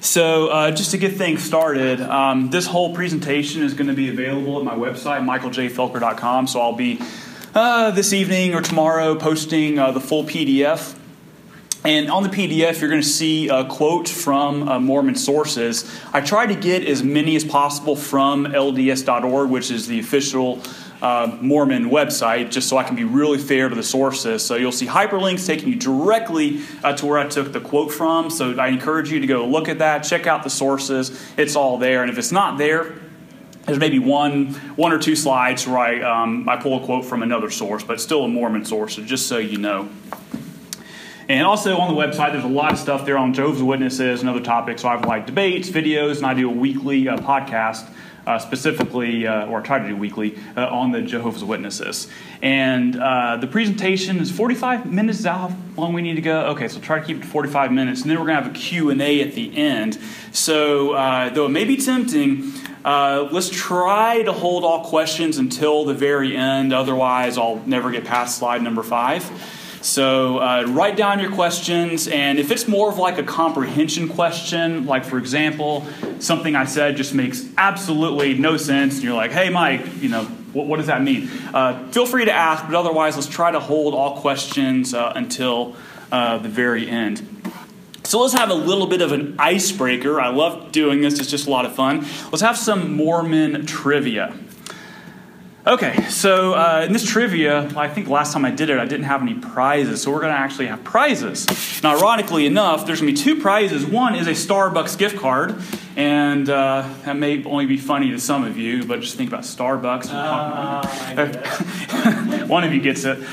So just to get things started, this whole presentation is going to be available at my website, michaeljfelker.com. So I'll be this evening or tomorrow posting the full PDF. And on the PDF, you're going to see a quote from Mormon sources. I try to get as many as possible from LDS.org, which is the official Mormon website, just so I can be really fair to the sources. So you'll see hyperlinks taking you directly to where I took the quote from. So I encourage you to go look at that, check out the sources. It's all there. And if it's not there, there's maybe one or two slides where I pull a quote from another source, but it's still a Mormon source, so just so you know. And also on the website, there's a lot of stuff there on Jehovah's Witnesses and other topics. So I have like debates, videos, and I do a weekly podcast specifically, or I try to do weekly, on the Jehovah's Witnesses. And the presentation is 45 minutes. Is that how long we need to go? Okay, so try to keep it to 45 minutes. And then we're going to have a Q&A at the end. So though it may be tempting, let's try to hold all questions until the very end. Otherwise, I'll never get past slide number 5. So write down your questions, and if it's more of like a comprehension question, like for example, something I said just makes absolutely no sense, and you're like, hey Mike, what does that mean? Feel free to ask, but otherwise let's try to hold all questions until the very end. So let's have a little bit of an icebreaker. I love doing this, it's just a lot of fun. Let's have some Mormon trivia. Okay, so in this trivia, I think last time I did it, I didn't have any prizes, so we're going to actually have prizes. Now, ironically enough, there's going to be 2 prizes. One is a Starbucks gift card, and that may only be funny to some of you, but just think about Starbucks. One of you gets it.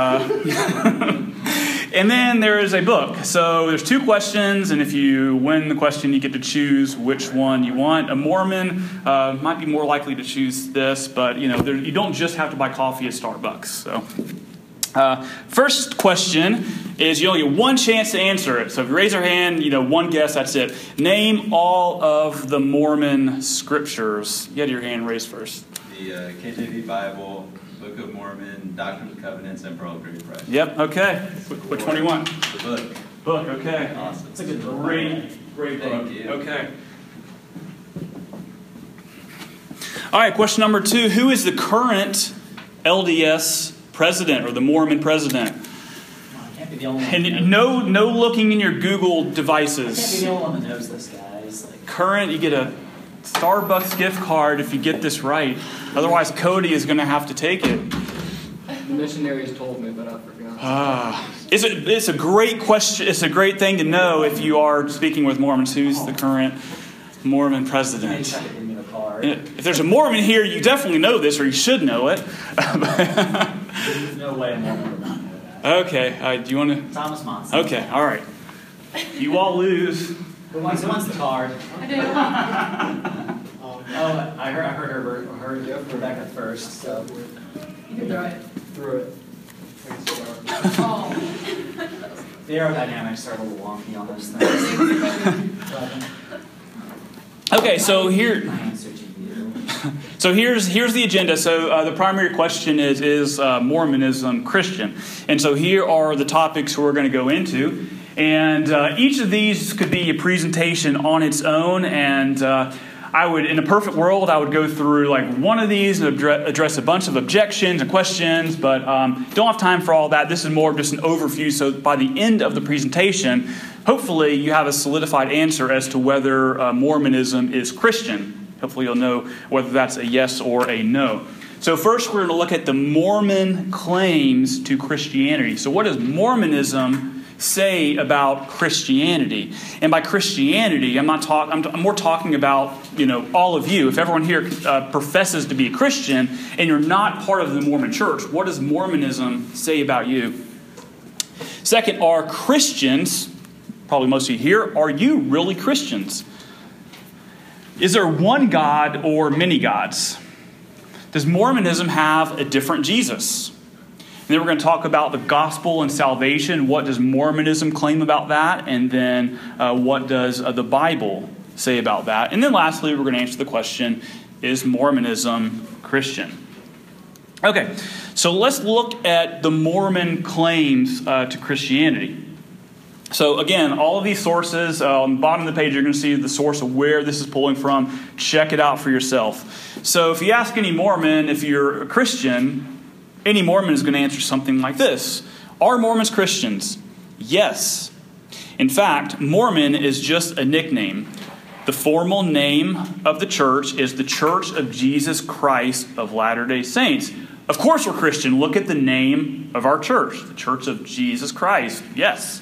And then there is a book. So there's 2 questions, and if you win the question, you get to choose which one you want. A Mormon might be more likely to choose this, but you don't just have to buy coffee at Starbucks. So first question is you only get one chance to answer it. So if you raise your hand, one guess, that's it. Name all of the Mormon scriptures. You had your hand raised first. The KJV Bible, Book of Mormon, Doctrine and Covenants, and Pearl of Great Price. Yep, okay. Which one do you want? The book. Book, okay. Awesome. It's a great book. Thank you. Okay. All right, question number 2. Who is the current LDS president or the Mormon president? I can't be the only one. And no looking in your Google devices. I can't be the only one that knows this, guys. Current, you get a Starbucks gift card if you get this right. Otherwise, Cody is going to have to take it. The missionaries told me, but I forgot. It's a great question. It's a great thing to know if you are speaking with Mormons. Who's the current Mormon president? If there's a Mormon here, you definitely know this, or you should know it. There's no way a Mormon would not know that. Okay. Do you want to? Thomas Monson. Okay. All right. You all lose. Who wants the card? I do. I heard Rebecca first, so. You can throw it. Through it. Oh. The aerodynamics are a little wonky on those things. Okay, so here. My answer to you. So here's the agenda. So the primary question is Mormonism Christian? And so here are the topics we're going to go into. And each of these could be a presentation on its own. And I would, in a perfect world, I would go through like one of these and address a bunch of objections and questions. But don't have time for all that. This is more of just an overview. So by the end of the presentation, hopefully you have a solidified answer as to whether Mormonism is Christian. Hopefully you'll know whether that's a yes or a no. So first we're going to look at the Mormon claims to Christianity. So what does Mormonism say about Christianity? And by Christianity, I'm more talking about, all of you. If everyone here professes to be a Christian and you're not part of the Mormon church, what does Mormonism say about you? Second, are Christians, probably most of you here, are you really Christians? Is there one God or many gods? Does Mormonism have a different Jesus? And then we're going to talk about the gospel and salvation. What does Mormonism claim about that? And then what does the Bible say about that? And then lastly, we're going to answer the question, is Mormonism Christian? Okay, so let's look at the Mormon claims to Christianity. So again, all of these sources, on the bottom of the page, you're going to see the source of where this is pulling from. Check it out for yourself. So if you ask any Mormon, if you're a Christian, any Mormon is going to answer something like this. Are Mormons Christians? Yes. In fact, Mormon is just a nickname. The formal name of the church is the Church of Jesus Christ of Latter-day Saints. Of course we're Christian. Look at the name of our church, the Church of Jesus Christ. Yes.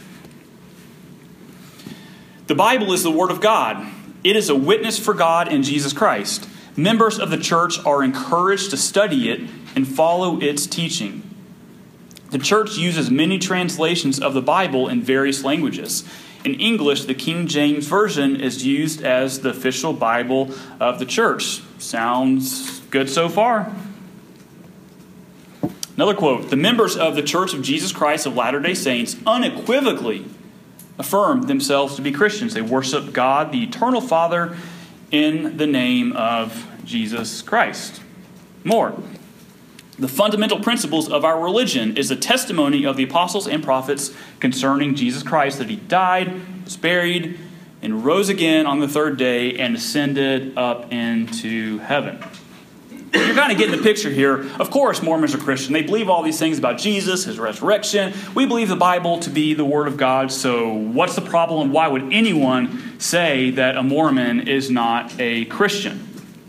The Bible is the Word of God. It is a witness for God and Jesus Christ. Members of the church are encouraged to study it and follow its teaching. The church uses many translations of the Bible in various languages. In English, the King James Version is used as the official Bible of the church. Sounds good so far? Another quote, the members of the Church of Jesus Christ of Latter-day Saints unequivocally affirm themselves to be Christians. They worship God, the eternal Father, in the name of Jesus Christ. More. The fundamental principles of our religion is a testimony of the apostles and prophets concerning Jesus Christ, that he died, was buried, and rose again on the third day and ascended up into heaven. You're kind of getting the picture here. Of course, Mormons are Christian. They believe all these things about Jesus, his resurrection. We believe the Bible to be the Word of God. So what's the problem? Why would anyone say that a Mormon is not a Christian?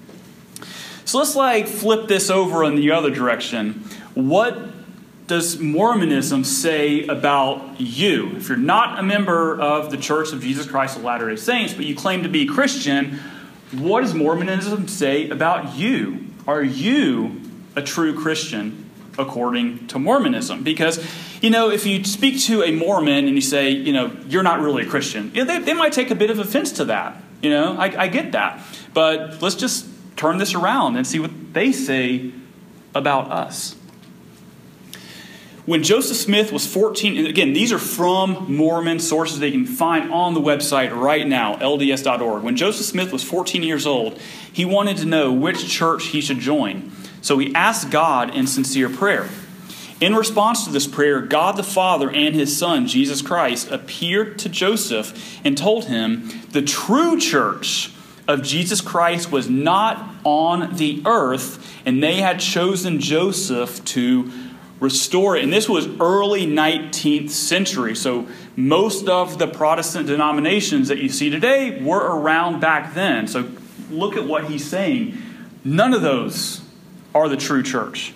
So let's flip this over in the other direction. What does Mormonism say about you? If you're not a member of the Church of Jesus Christ of Latter-day Saints, but you claim to be a Christian, what does Mormonism say about you? Are you a true Christian according to Mormonism? Because, if you speak to a Mormon and you say, you're not really a Christian, they might take a bit of offense to that. I get that. But let's just turn this around and see what they say about us. When Joseph Smith was 14, and again, these are from Mormon sources they can find on the website right now, LDS.org. When Joseph Smith was 14 years old, he wanted to know which church he should join. So he asked God in sincere prayer. In response to this prayer, God the Father and his Son, Jesus Christ, appeared to Joseph and told him the true church of Jesus Christ was not on the earth, and they had chosen Joseph to restore it. And this was early 19th century. So most of the Protestant denominations that you see today were around back then. So look at what he's saying. None of those are the true church.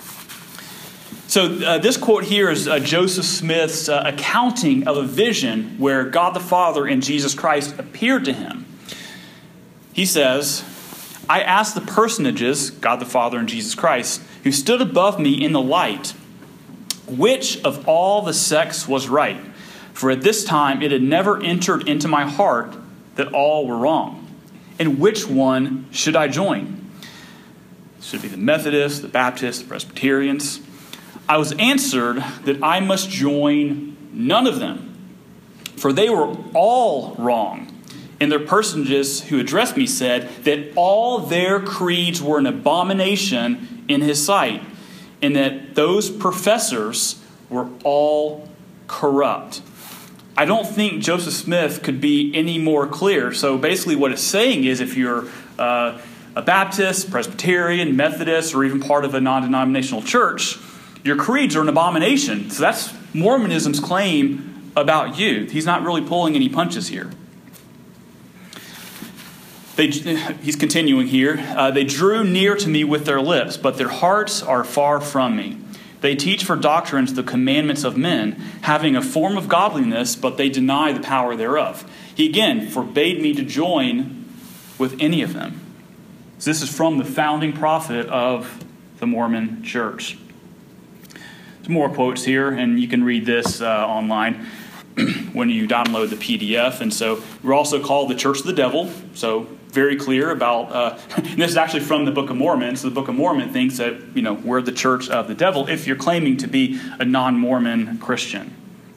So this quote here is Joseph Smith's accounting of a vision where God the Father and Jesus Christ appeared to him. He says, I asked the personages, God the Father and Jesus Christ, who stood above me in the light, which of all the sects was right? For at this time it had never entered into my heart that all were wrong. And which one should I join? It should be the Methodists, the Baptists, the Presbyterians. I was answered that I must join none of them, for they were all wrong. And their personages who addressed me said that all their creeds were an abomination in his sight, and that those professors were all corrupt. I don't think Joseph Smith could be any more clear. So basically what it's saying is if you're a Baptist, Presbyterian, Methodist, or even part of a non-denominational church, your creeds are an abomination. So that's Mormonism's claim about you. He's not really pulling any punches here. He's continuing here. They drew near to me with their lips, but their hearts are far from me. They teach for doctrines the commandments of men, having a form of godliness, but they deny the power thereof. He again forbade me to join with any of them. So this is from the founding prophet of the Mormon Church. There's more quotes here, and you can read this online when you download the PDF. And so we're also called the Church of the Devil. So very clear about, and this is actually from the Book of Mormon. So the Book of Mormon thinks that, we're the Church of the Devil if you're claiming to be a non-Mormon Christian.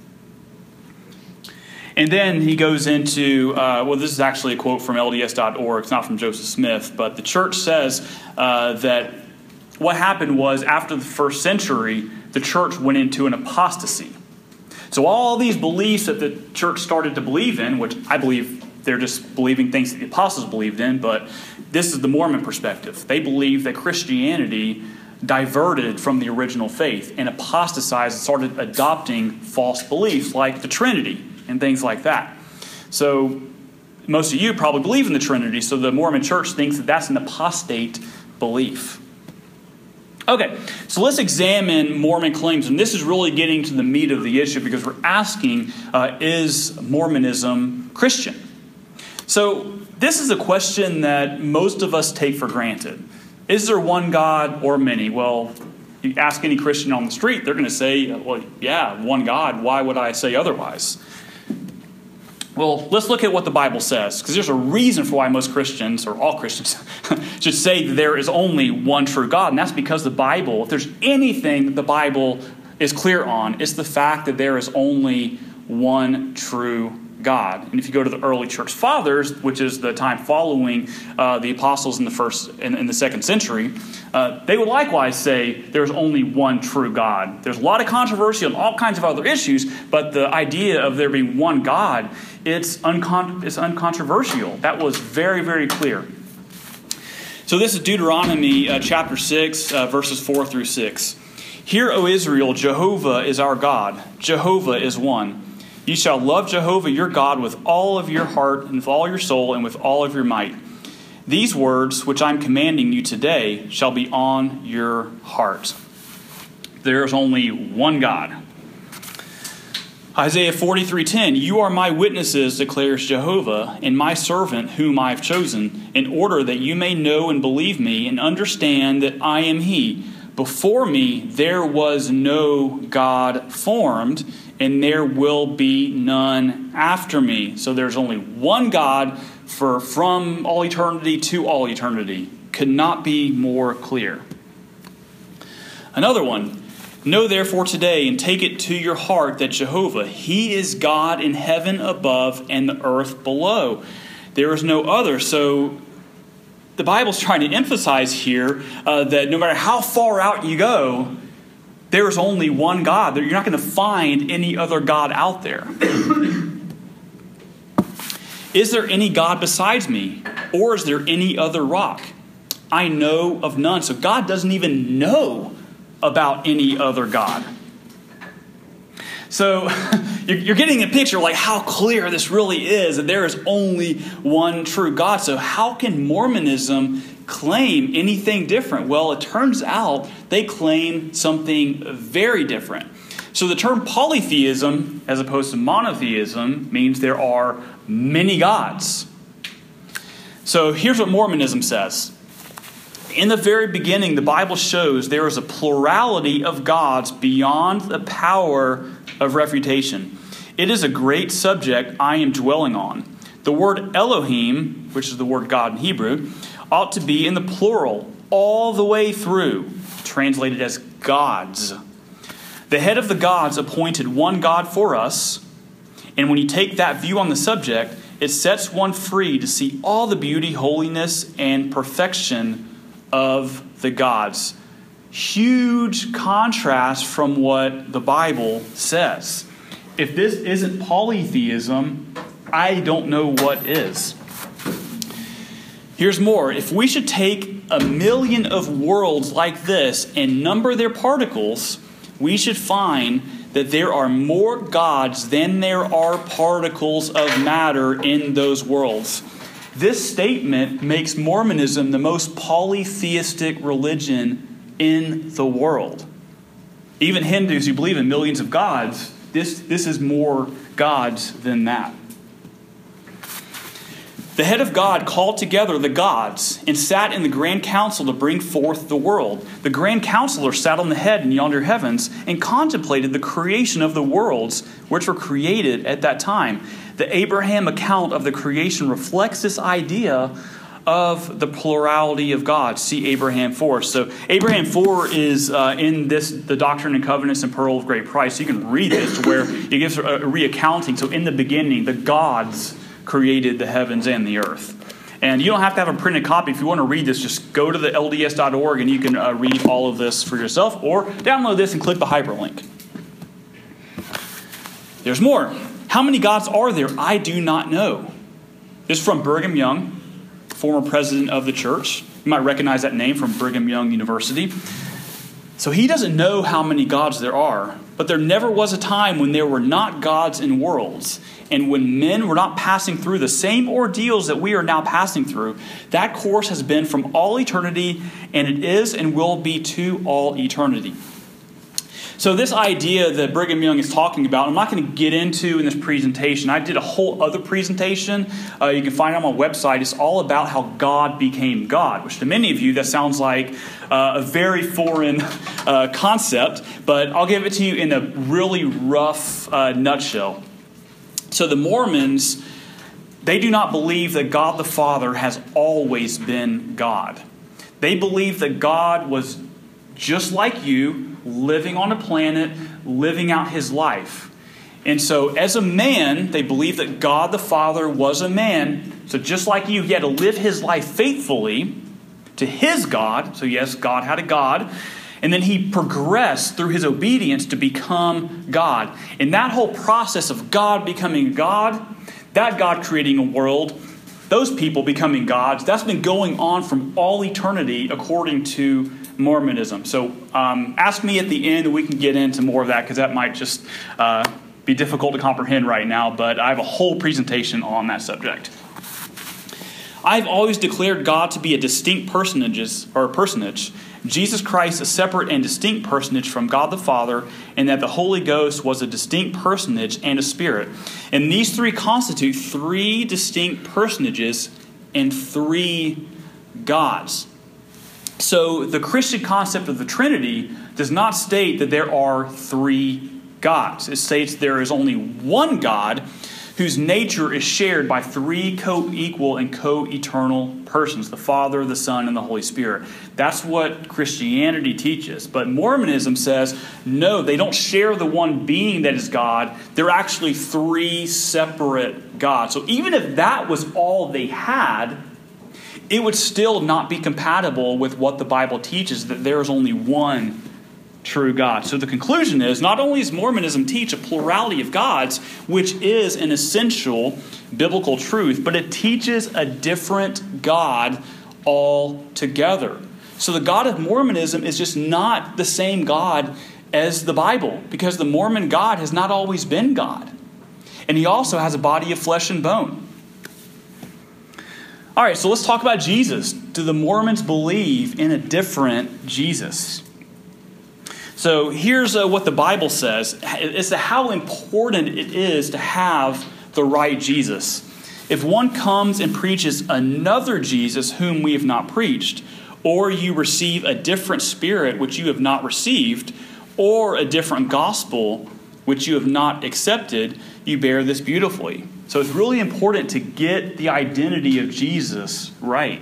And then he goes into, this is actually a quote from LDS.org. It's not from Joseph Smith, but the church says that what happened was after the first century, the church went into an apostasy. So all these beliefs that the church started to believe in, which I believe they're just believing things that the apostles believed in, but this is the Mormon perspective. They believe that Christianity diverted from the original faith and apostatized and started adopting false beliefs like the Trinity and things like that. So most of you probably believe in the Trinity, so the Mormon church thinks that that's an apostate belief. Okay, so let's examine Mormon claims, and this is really getting to the meat of the issue because we're asking, is Mormonism Christian? So this is a question that most of us take for granted. Is there one God or many? Well, you ask any Christian on the street, they're going to say, well, yeah, one God. Why would I say otherwise? Well, let's look at what the Bible says, because there's a reason for why most Christians, or all Christians, should say that there is only one true God, and that's because the Bible, if there's anything the Bible is clear on, it's the fact that there is only one true God. And if you go to the early church fathers, which is the time following the apostles in the second century, they would likewise say there's only one true God. There's a lot of controversy on all kinds of other issues, but the idea of there being one God, it's uncontroversial. That was very, very clear. So this is Deuteronomy chapter 6, verses 4 through 6. Hear, O Israel, Jehovah is our God. Jehovah is one. You shall love Jehovah your God with all of your heart and with all your soul and with all of your might. These words which I'm commanding you today shall be on your heart. There is only one God. Isaiah 43:10, you are my witnesses, declares Jehovah, and my servant whom I have chosen, in order that you may know and believe me and understand that I am he. Before me there was no God formed, and there will be none after me. So there's only one God from all eternity to all eternity. Could not be more clear. Another one. Know therefore today and take it to your heart that Jehovah, he is God in heaven above and the earth below. There is no other. So the Bible's trying to emphasize here that no matter how far out you go, there is only one God. You're not going to find any other God out there. Is there any God besides me? Or is there any other rock? I know of none. So God doesn't even know about any other God. So you're getting a picture like how clear this really is, that there is only one true God. So how can Mormonism claim anything different? Well, it turns out they claim something very different. So the term polytheism, as opposed to monotheism, means there are many gods. So here's what Mormonism says. In the very beginning, the Bible shows there is a plurality of gods beyond the power of refutation. It is a great subject I am dwelling on. The word Elohim, which is the word God in Hebrew, ought to be in the plural all the way through, translated as gods. The head of the gods appointed one God for us, and when you take that view on the subject, it sets one free to see all the beauty, holiness, and perfection of the gods. Huge contrast from what the Bible says. If this isn't polytheism, I don't know what is. Here's more. If we should take 1,000,000 of worlds like this and number their particles, we should find that there are more gods than there are particles of matter in those worlds. This statement makes Mormonism the most polytheistic religion in the world. Even Hindus who believe in millions of gods, this is more gods than that. The head of God called together the gods and sat in the grand council to bring forth the world. The grand counselor sat on the head in yonder heavens and contemplated the creation of the worlds which were created at that time. The Abraham account of the creation reflects this idea of the plurality of God. See Abraham 4. So Abraham 4 is in the Doctrine and Covenants and Pearl of Great Price. So you can read this to where it gives a reaccounting. So in the beginning, the gods created the heavens and the earth. And you don't have to have a printed copy. If you want to read this, just go to the LDS.org and you can read all of this for yourself, or download this and click the hyperlink. There's more. How many gods are there? I do not know. This is from Brigham Young, former president of the church. You might recognize that name from Brigham Young University. So he doesn't know how many gods there are, but there never was a time when there were not gods in worlds, and when men were not passing through the same ordeals that we are now passing through. That course has been from all eternity, and it is and will be to all eternity. So this idea that Brigham Young is talking about, I'm not going to get into in this presentation. I did a whole other presentation. You can find it on my website. It's all about how God became God, which to many of you, that sounds like a very foreign concept, but I'll give it to you in a really rough nutshell. So the Mormons, they do not believe that God the Father has always been God. They believe that God was just like you, living on a planet, living out his life. And so as a man, they believe that God the Father was a man. So just like you, he had to live his life faithfully to his God. So yes, God had a God. And then he progressed through his obedience to become God. And that whole process of God becoming God, that God creating a world, those people becoming gods, that's been going on from all eternity according to Mormonism. So ask me at the end and we can get into more of that, because that might just be difficult to comprehend right now, but I have a whole presentation on that subject. I've always declared God to be a distinct personage, Jesus Christ a separate and distinct personage from God the Father, and that the Holy Ghost was a distinct personage and a spirit. And these three constitute three distinct personages and three gods. So the Christian concept of the Trinity does not state that there are three gods. It states there is only one God whose nature is shared by three co-equal and co-eternal persons, the Father, the Son, and the Holy Spirit. That's what Christianity teaches. But Mormonism says, no, they don't share the one being that is God. They're actually three separate gods. So even if that was all they had, it would still not be compatible with what the Bible teaches, that there is only one true God. So the conclusion is, not only does Mormonism teach a plurality of gods, which is an essential biblical truth, but it teaches a different God altogether. So the God of Mormonism is just not the same God as the Bible, because the Mormon God has not always been God. And he also has a body of flesh and bone. All right, so let's talk about Jesus. Do the Mormons believe in a different Jesus? So here's what the Bible says as to how important it is to have the right Jesus. If one comes and preaches another Jesus whom we have not preached, or you receive a different spirit which you have not received, or a different gospel which you have not accepted, you bear this beautifully. So it's really important to get the identity of Jesus right.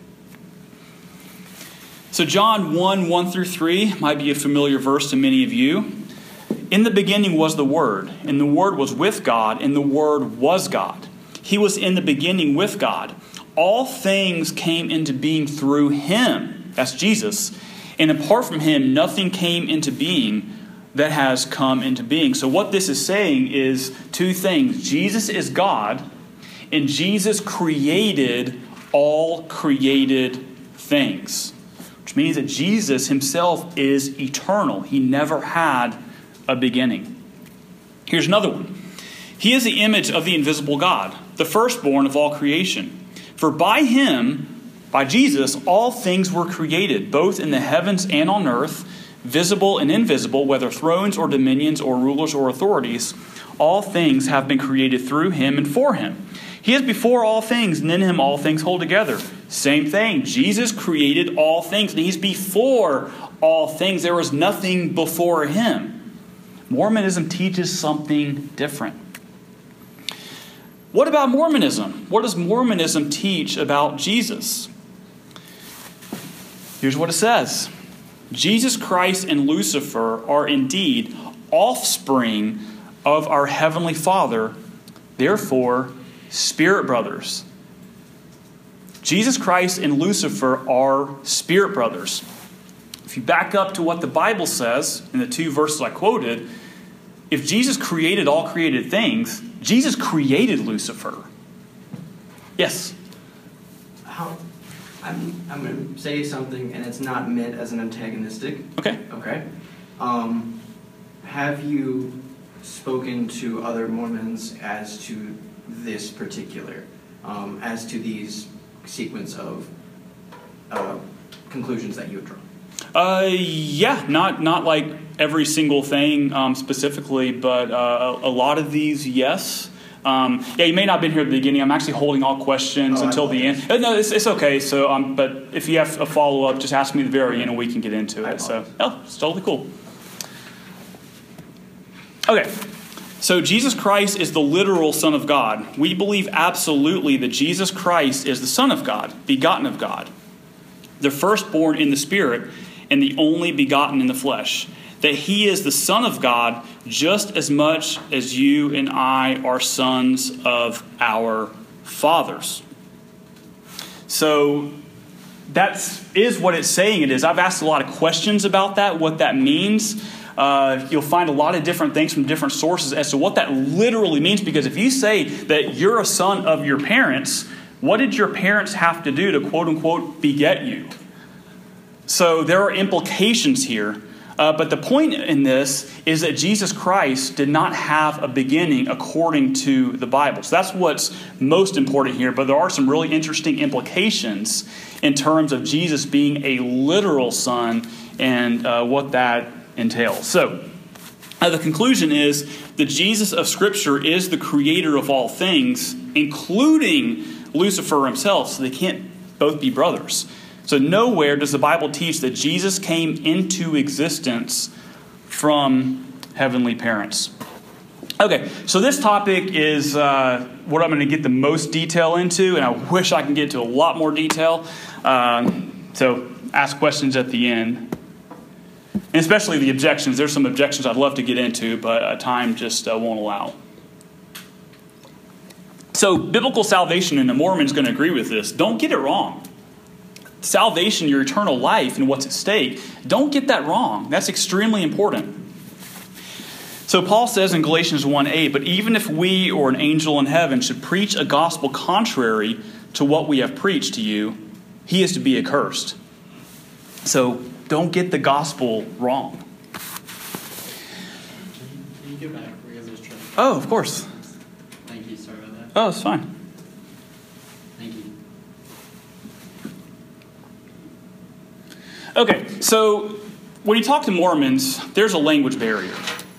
So John 1 through 3 might be a familiar verse to many of you. In the beginning was the Word, and the Word was with God, and the Word was God. He was in the beginning with God. All things came into being through him. That's Jesus. And apart from him, nothing came into being that has come into being. So what this is saying is two things. Jesus is God, and Jesus created all created things. Which means that Jesus himself is eternal. He never had a beginning. Here's another one. He is the image of the invisible God, the firstborn of all creation. For by him, by Jesus, all things were created, both in the heavens and on earth, visible and invisible, whether thrones or dominions or rulers or authorities. All things have been created through him and for him. He is before all things, and in him all things hold together. Same thing. Jesus created all things, and he's before all things. There was nothing before him. Mormonism teaches something different. What about Mormonism? What does Mormonism teach about Jesus? Here's what it says. Jesus Christ and Lucifer are indeed offspring of our Heavenly Father, therefore spirit brothers. Jesus Christ and Lucifer are spirit brothers. If you back up to what the Bible says in the two verses I quoted, if Jesus created all created things, Jesus created Lucifer. Yes? I'm going to say something, and it's not meant as an antagonistic. Okay. Okay. Have you spoken to other Mormons as to this particular, as to these sequence of conclusions that you have drawn? Yeah, not like every single thing specifically, but a lot of these, yes. You may not have been here at the beginning. I'm actually holding all questions until the end. No, it's okay. So, but if you have a follow-up, just ask me at the very end and we can get into it. So, it's totally cool. Okay. So Jesus Christ is the literal Son of God. We believe absolutely that Jesus Christ is the Son of God, begotten of God, the firstborn in the Spirit, and the only begotten in the flesh. That he is the Son of God just as much as you and I are sons of our fathers. So that is what it's saying it is. I've asked a lot of questions about that, what that means. You'll find a lot of different things from different sources as to what that literally means. Because if you say that you're a son of your parents, what did your parents have to do to quote unquote beget you? So there are implications here. But the point in this is that Jesus Christ did not have a beginning according to the Bible. So that's what's most important here. But there are some really interesting implications in terms of Jesus being a literal son and what that entails. So the conclusion is that Jesus of Scripture is the creator of all things, including Lucifer himself. So they can't both be brothers. So nowhere does the Bible teach that Jesus came into existence from heavenly parents. Okay, so this topic is what I'm going to get the most detail into, and I wish I can get to a lot more detail. So ask questions at the end. And especially the objections. There's some objections I'd love to get into, but time just won't allow. So biblical salvation, and the Mormon's going to agree with this. Don't get it wrong. Salvation, your eternal life, and what's at stake, don't get that wrong. That's extremely important. So Paul says in Galatians 1:8, but even if we or an angel in heaven should preach a gospel contrary to what we have preached to you, he is to be accursed. So don't get the gospel wrong. Can you go back where you guys are? Oh, of course. Thank you. Sorry about that. Oh, it's fine. Thank you. Okay, so when you talk to Mormons, there's a language barrier.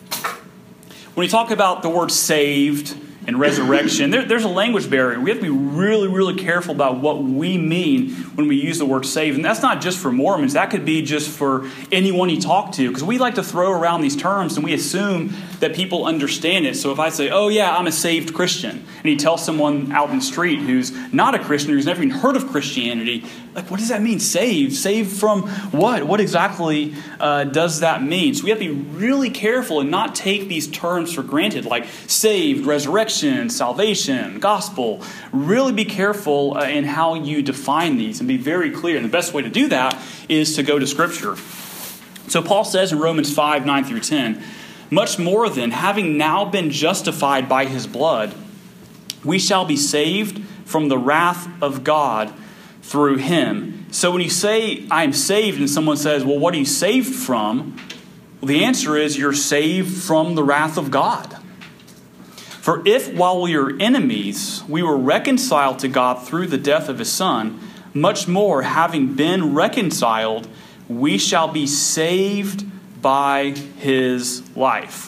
When you talk about the word saved and resurrection, there's a language barrier. We have to be really, really careful about what we mean when we use the word saved. And that's not just for Mormons. That could be just for anyone you talk to. Because we like to throw around these terms and we assume that people understand it. So if I say, oh yeah, I'm a saved Christian, and you tell someone out in the street who's not a Christian, who's never even heard of Christianity, like, what does that mean? Saved? Saved from what? What exactly does that mean? So we have to be really careful and not take these terms for granted, like saved, resurrection, salvation, gospel. Really be careful in how you define these and be very clear. And the best way to do that is to go to Scripture. So Paul says in Romans 5:9-10, much more than having now been justified by his blood, we shall be saved from the wrath of God through him. So when you say, I'm saved, and someone says, well, what are you saved from? Well, the answer is you're saved from the wrath of God. For if while we were enemies, we were reconciled to God through the death of his Son, much more, having been reconciled, we shall be saved by his life.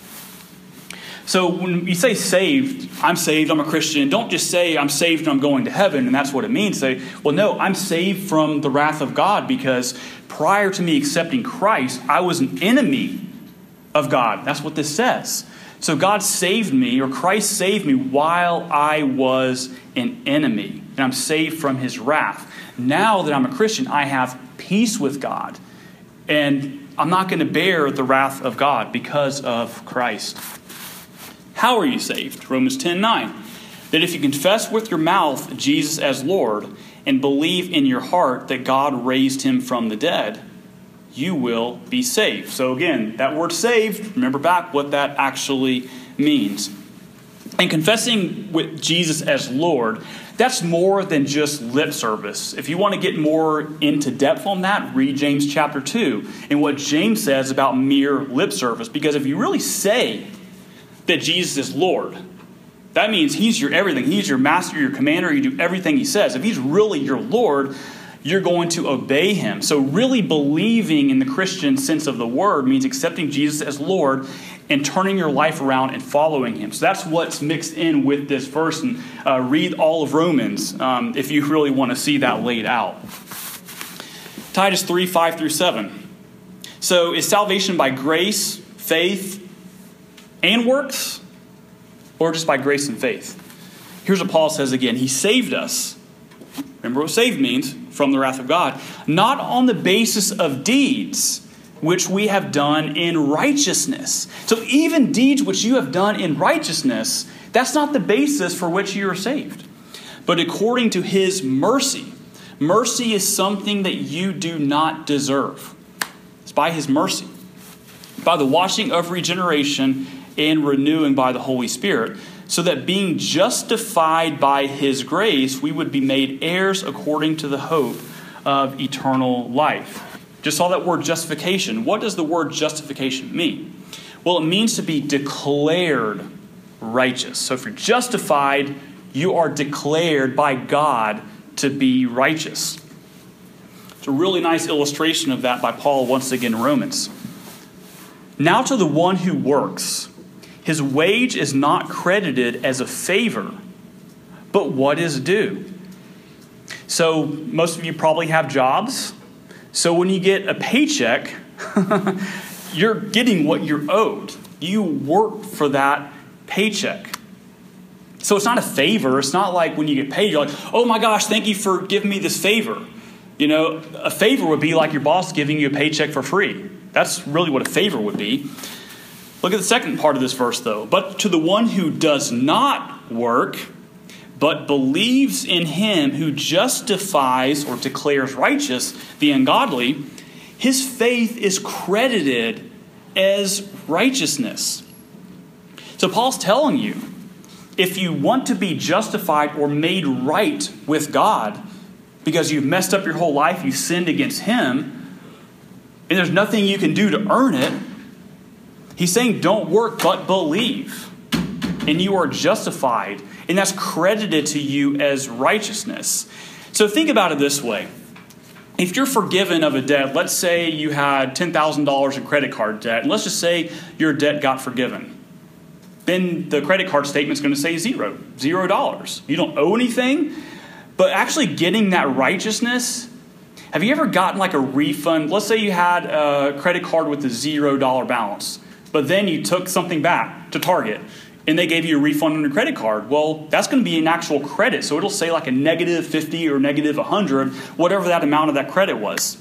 So when you say saved, I'm a Christian, don't just say I'm saved and I'm going to heaven and that's what it means. Say, well, no, I'm saved from the wrath of God because prior to me accepting Christ, I was an enemy of God. That's what this says. So God saved me, or Christ saved me while I was an enemy. And I'm saved from his wrath. Now that I'm a Christian, I have peace with God. And I'm not going to bear the wrath of God because of Christ. How are you saved? Romans 10:9. That if you confess with your mouth Jesus as Lord and believe in your heart that God raised him from the dead, you will be saved. So again, that word saved, remember back what that actually means. And confessing with Jesus as Lord, that's more than just lip service. If you want to get more into depth on that, read James chapter 2 and what James says about mere lip service. Because if you really say that Jesus is Lord, that means he's your everything. He's your master, your commander. You do everything he says. If he's really your Lord, you're going to obey him. So really believing in the Christian sense of the word means accepting Jesus as Lord and turning your life around and following him. So that's what's mixed in with this verse. And read all of Romans if you really want to see that laid out. Titus 3, 5 through 7. So is salvation by grace, faith, and works? Or just by grace and faith? Here's what Paul says again. He saved us. Remember what saved means? From the wrath of God. Not on the basis of deeds, which we have done in righteousness. So even deeds which you have done in righteousness, that's not the basis for which you are saved. But according to his mercy. Mercy is something that you do not deserve. It's by his mercy. By the washing of regeneration and renewing by the Holy Spirit, so that being justified by his grace, we would be made heirs according to the hope of eternal life. Just saw that word justification. What does the word justification mean? Well, it means to be declared righteous. So if you're justified, you are declared by God to be righteous. It's a really nice illustration of that by Paul once again in Romans. Now to the one who works, his wage is not credited as a favor, but what is due. So most of you probably have jobs. So when you get a paycheck, you're getting what you're owed. You work for that paycheck. So it's not a favor. It's not like when you get paid, you're like, oh my gosh, thank you for giving me this favor. You know, a favor would be like your boss giving you a paycheck for free. That's really what a favor would be. Look at the second part of this verse, though. But to the one who does not work, but believes in him who justifies or declares righteous the ungodly, his faith is credited as righteousness. So Paul's telling you, if you want to be justified or made right with God, because you've messed up your whole life, you sinned against him, and there's nothing you can do to earn it, he's saying don't work but believe, and you are justified, and that's credited to you as righteousness. So think about it this way. If you're forgiven of a debt, let's say you had $10,000 in credit card debt, and let's just say your debt got forgiven. Then the credit card statement's going to say $0. You don't owe anything, but actually getting that righteousness, have you ever gotten like a refund? Let's say you had a credit card with a $0 balance, but then you took something back to Target and they gave you a refund on your credit card. Well, that's going to be an actual credit. So it'll say like a negative 50 or negative 100, whatever that amount of that credit was.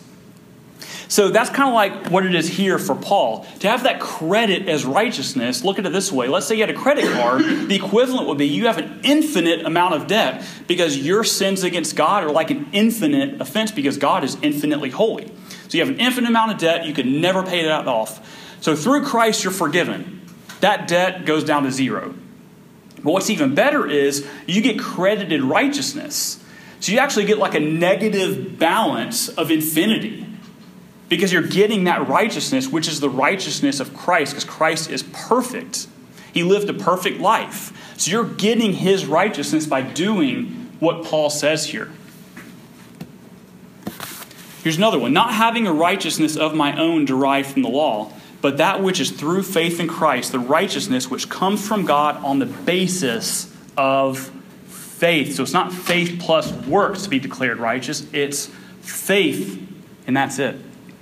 So that's kind of like what it is here for Paul. To have that credit as righteousness, look at it this way. Let's say you had a credit card. The equivalent would be you have an infinite amount of debt because your sins against God are like an infinite offense because God is infinitely holy. So you have an infinite amount of debt. You can never pay that off. So through Christ, you're forgiven. That debt goes down to zero. But what's even better is you get credited righteousness. So you actually get like a negative balance of infinity. Because you're getting that righteousness, which is the righteousness of Christ, because Christ is perfect. He lived a perfect life. So you're getting his righteousness by doing what Paul says here. Here's another one. Not having a righteousness of my own derived from the law, but that which is through faith in Christ, the righteousness which comes from God on the basis of faith. So it's not faith plus works to be declared righteous. It's faith, and that's it.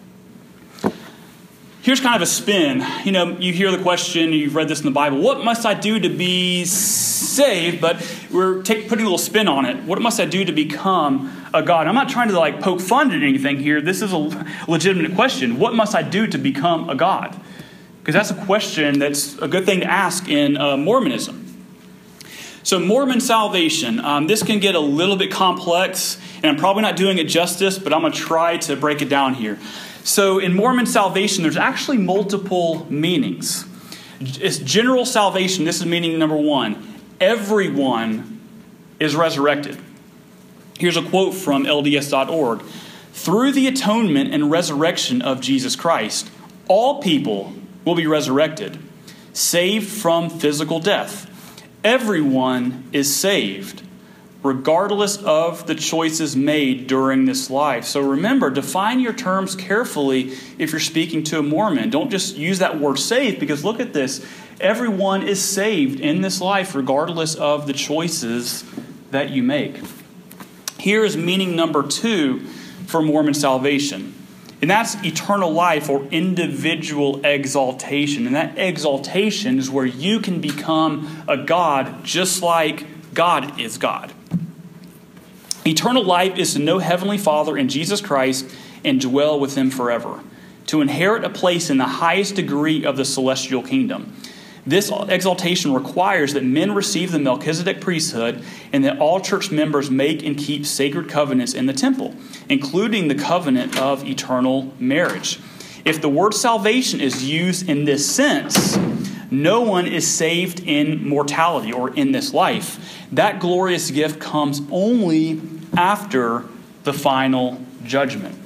Here's kind of a spin. You know, you hear the question, you've read this in the Bible, what must I do to be saved? But we're putting a little spin on it. What must I do to become a God? I'm not trying to like poke fun at anything here. This is a legitimate question. What must I do to become a God? Because that's a question that's a good thing to ask in Mormonism. So Mormon salvation, this can get a little bit complex, and I'm probably not doing it justice, but I'm going to try to break it down here. So in Mormon salvation, there's actually multiple meanings. It's general salvation. This is meaning number one. Everyone is resurrected. Here's a quote from LDS.org. Through the atonement and resurrection of Jesus Christ, all people will be resurrected, saved from physical death. Everyone is saved, regardless of the choices made during this life. So remember, define your terms carefully if you're speaking to a Mormon. Don't just use that word saved, because look at this. Everyone is saved in this life, regardless of the choices that you make. Here is meaning number 2 for Mormon salvation. And that's eternal life or individual exaltation. And that exaltation is where you can become a God just like God is God. Eternal life is to know Heavenly Father in Jesus Christ and dwell with Him forever. To inherit a place in the highest degree of the celestial kingdom. This exaltation requires that men receive the Melchizedek priesthood and that all church members make and keep sacred covenants in the temple, including the covenant of eternal marriage. If the word salvation is used in this sense, no one is saved in mortality or in this life. That glorious gift comes only after the final judgment.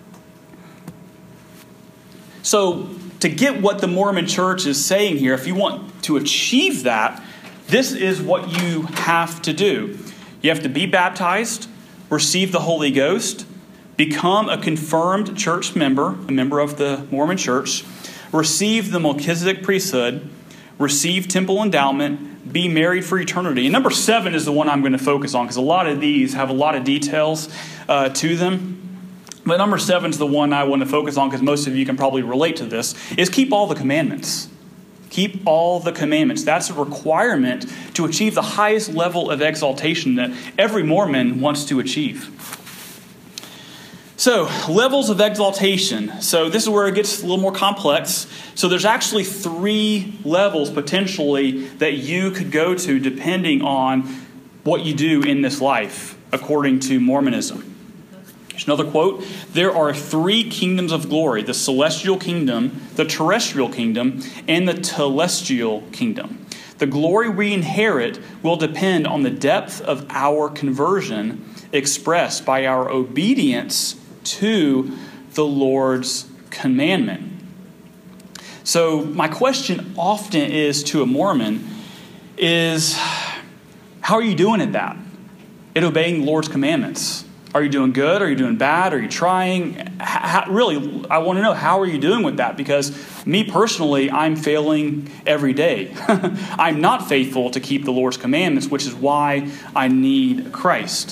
So, to get what the Mormon Church is saying here, if you want to achieve that, this is what you have to do. You have to be baptized, receive the Holy Ghost, become a confirmed church member, a member of the Mormon Church, receive the Melchizedek priesthood, receive temple endowment, be married for eternity. And number 7 is the one I'm going to focus on, because a lot of these have a lot of details to them. But number 7 is the one I want to focus on, because most of you can probably relate to this, is keep all the commandments. Keep all the commandments. That's a requirement to achieve the highest level of exaltation that every Mormon wants to achieve. So, levels of exaltation. So this is where it gets a little more complex. So there's actually 3 levels potentially that you could go to depending on what you do in this life, according to Mormonism. Here's another quote. There are 3 kingdoms of glory: the celestial kingdom, the terrestrial kingdom, and the telestial kingdom. The glory we inherit will depend on the depth of our conversion expressed by our obedience to the Lord's commandment. So my question often is to a Mormon is, how are you doing at that? At obeying the Lord's commandments? Are you doing good? Are you doing bad? Are you trying? Really, I want to know, how are you doing with that? Because me personally, I'm failing every day. I'm not faithful to keep the Lord's commandments, which is why I need Christ.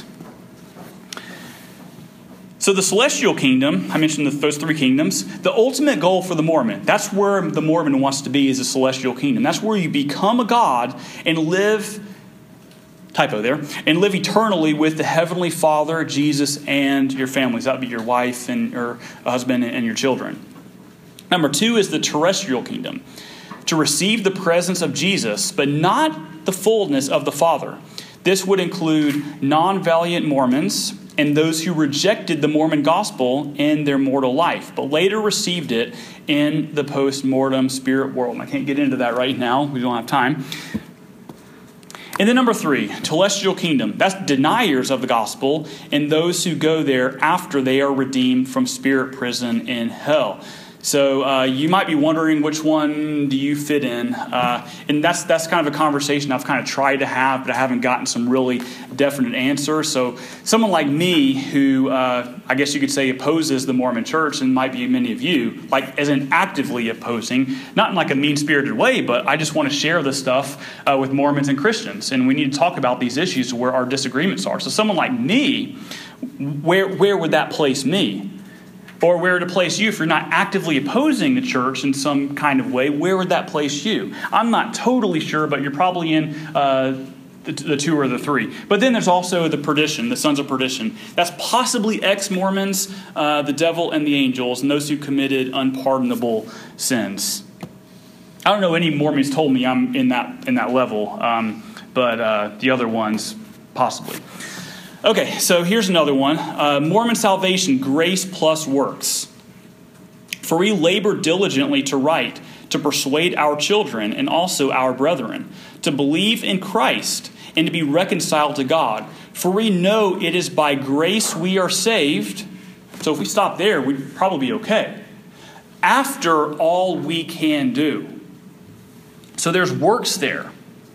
So the celestial kingdom, I mentioned those 3 kingdoms. The ultimate goal for the Mormon, that's where the Mormon wants to be, is the celestial kingdom. That's where you become a God and live, typo there, and live eternally with the Heavenly Father, Jesus, and your families. That would be your wife and your husband and your children. Number 2 is the terrestrial kingdom. To receive the presence of Jesus, but not the fullness of the Father. This would include non-valiant Mormons and those who rejected the Mormon gospel in their mortal life, but later received it in the post-mortem spirit world. And I can't get into that right now. We don't have time. And then number 3, telestial kingdom. That's deniers of the gospel and those who go there after they are redeemed from spirit prison in hell. So you might be wondering, which one do you fit in? And that's kind of a conversation I've kind of tried to have, but I haven't gotten some really definite answers. So someone like me who, I guess you could say, opposes the Mormon Church, and might be many of you, like as in actively opposing, not in like a mean-spirited way, but I just want to share this stuff with Mormons and Christians. And we need to talk about these issues where our disagreements are. So someone like me, where would that place me? Or where to place you if you're not actively opposing the church in some kind of way? Where would that place you? I'm not totally sure, but you're probably in the 2 or the 3. But then there's also the perdition, the sons of perdition. That's possibly ex-Mormons, the devil and the angels, and those who committed unpardonable sins. I don't know any Mormons told me I'm in that level. but the other ones, possibly. Okay, so here's another one. Mormon salvation, grace plus works. For we labor diligently to write, to persuade our children and also our brethren, to believe in Christ and to be reconciled to God. For we know it is by grace we are saved. So if we stop there, we'd probably be okay. After all we can do. So there's works there.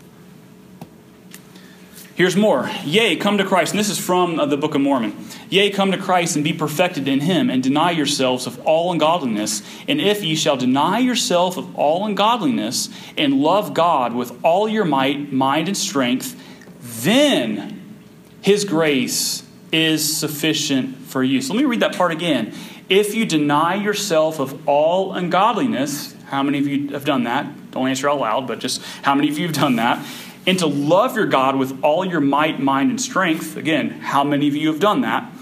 Here's more. Yea, come to Christ. And this is from the Book of Mormon. Yea, come to Christ and be perfected in him, and deny yourselves of all ungodliness. And if ye shall deny yourself of all ungodliness, and love God with all your might, mind, and strength, then his grace is sufficient for you. So let me read that part again. If you deny yourself of all ungodliness, how many of you have done that? Don't answer out loud, but just how many of you have done that? And to love your God with all your might, mind, and strength. Again, how many of you have done that?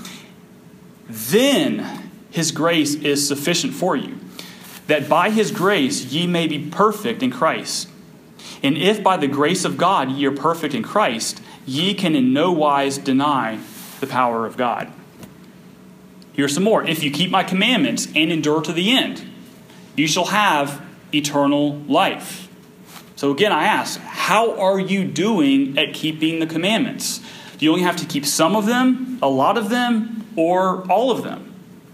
Then his grace is sufficient for you, that by his grace ye may be perfect in Christ. And if by the grace of God ye are perfect in Christ, ye can in no wise deny the power of God. Here's some more. If you keep my commandments and endure to the end, you shall have eternal life. So again, I ask, how are you doing at keeping the commandments? Do you only have to keep some of them, a lot of them, or all of them?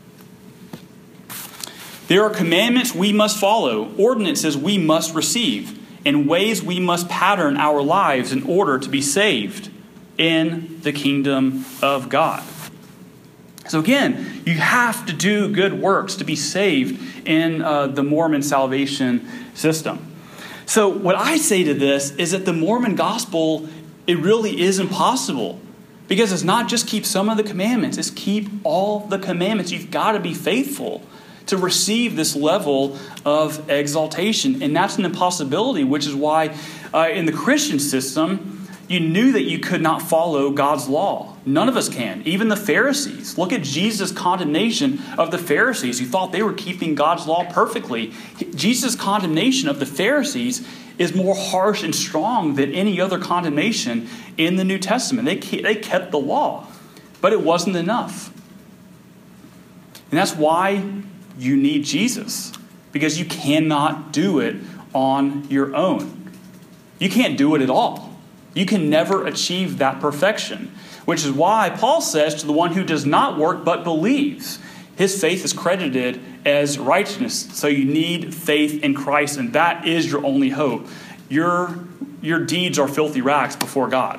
There are commandments we must follow, ordinances we must receive, and ways we must pattern our lives in order to be saved in the kingdom of God. So again, you have to do good works to be saved in the Mormon salvation system. So what I say to this is that the Mormon gospel, it really is impossible. Because it's not just keep some of the commandments, it's keep all the commandments. You've got to be faithful to receive this level of exaltation. And that's an impossibility, which is why in the Christian system, you knew that you could not follow God's law. None of us can. Even the Pharisees. Look at Jesus' condemnation of the Pharisees who thought they were keeping God's law perfectly. Jesus' condemnation of the Pharisees is more harsh and strong than any other condemnation in the New Testament. They kept the law, but it wasn't enough. And that's why you need Jesus, because you cannot do it on your own. You can't do it at all. You can never achieve that perfection, which is why Paul says to the one who does not work but believes, his faith is credited as righteousness. So you need faith in Christ, and that is your only hope. Your deeds are filthy rags before God.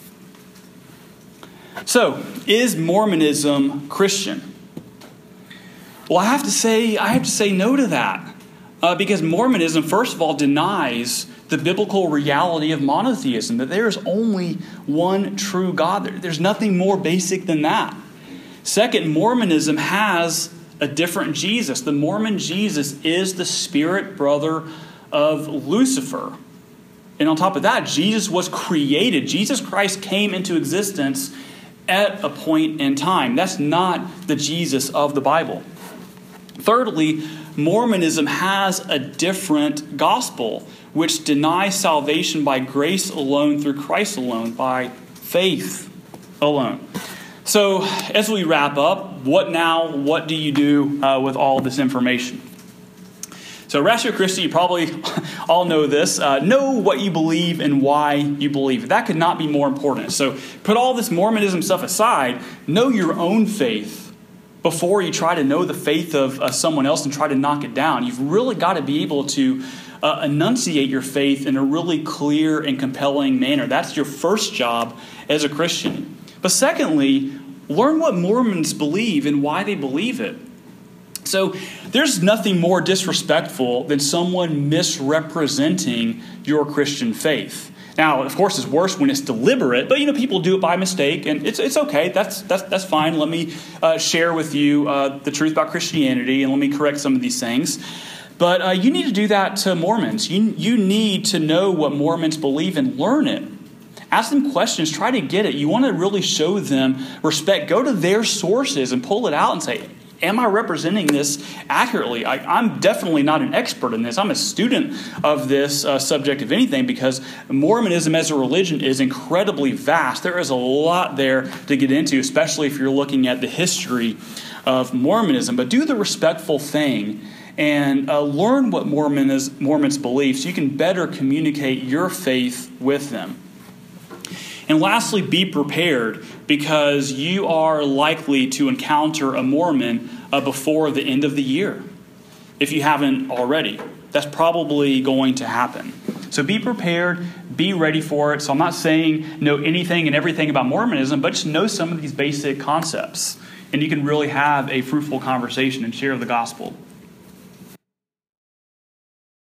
So, is Mormonism Christian? Well, I have to say no to that. Because Mormonism, first of all, denies the biblical reality of monotheism, that there is only one true God. There's nothing more basic than that. Second, Mormonism has a different Jesus. The Mormon Jesus is the spirit brother of Lucifer. And on top of that, Jesus was created. Jesus Christ came into existence at a point in time. That's not the Jesus of the Bible. Thirdly, Mormonism has a different gospel, which denies salvation by grace alone, through Christ alone, by faith alone. So, as we wrap up, what now? What do you do with all this information? So, Ratio Christi, you probably all know this. Know what you believe and why you believe it. That could not be more important. So, put all this Mormonism stuff aside. Know your own faith before you try to know the faith of someone else and try to knock it down. You've really got to be able to enunciate your faith in a really clear and compelling manner. That's your first job as a Christian. But secondly, learn what Mormons believe and why they believe it. So there's nothing more disrespectful than someone misrepresenting your Christian faith. Now, of course, it's worse when it's deliberate, but people do it by mistake, and it's okay. That's fine. Let me share with you the truth about Christianity, and let me correct some of these things. But you need to do that to Mormons. You need to know what Mormons believe and learn it. Ask them questions. Try to get it. You want to really show them respect. Go to their sources and pull it out and say, am I representing this accurately? I'm definitely not an expert in this. I'm a student of this subject, if anything, because Mormonism as a religion is incredibly vast. There is a lot there to get into, especially if you're looking at the history of Mormonism. But do the respectful thing and learn what Mormons believe so you can better communicate your faith with them. And lastly, be prepared, because you are likely to encounter a Mormon before the end of the year. If you haven't already, that's probably going to happen. So be prepared, be ready for it. So I'm not saying know anything and everything about Mormonism, but just know some of these basic concepts. And you can really have a fruitful conversation and share the gospel.